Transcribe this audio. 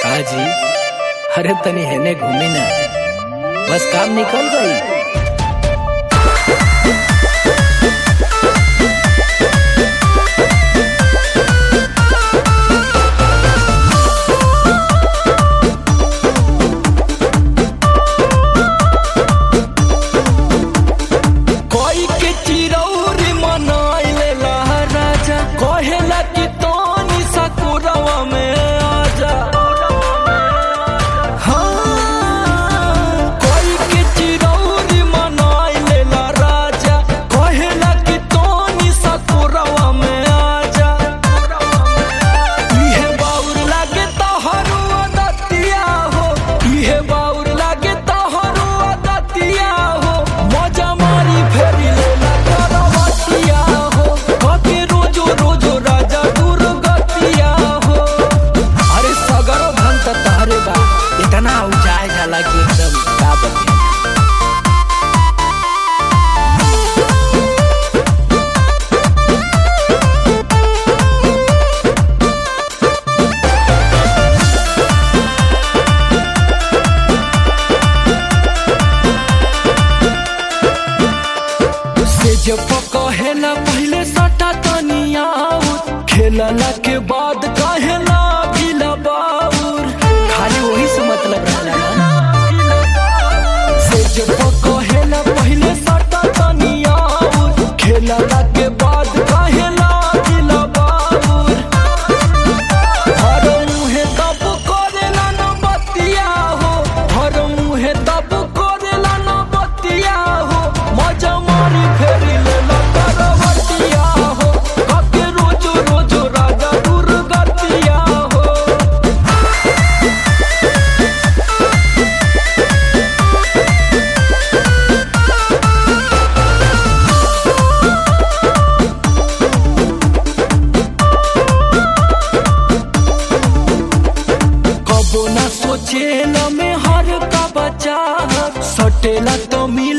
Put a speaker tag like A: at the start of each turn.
A: हाँ जी। अरे तनी हेने घूमी ना, बस काम निकल गई।
B: जब कहेला पहले सटा तनिया खेलला के बाद कहेला गिला बाउर,
A: खाली वही से मतलब रहला ना।
B: से जब कहेला पहले सटा तनिया खेलला के बाद कहेला गिला बाउर, हर मुहे तब करेला न बतिया हो, हर मुहे तब करेला न बतिया हो, मजा मारी फेरी सोचेला में हर का बचा सटेला तो मिल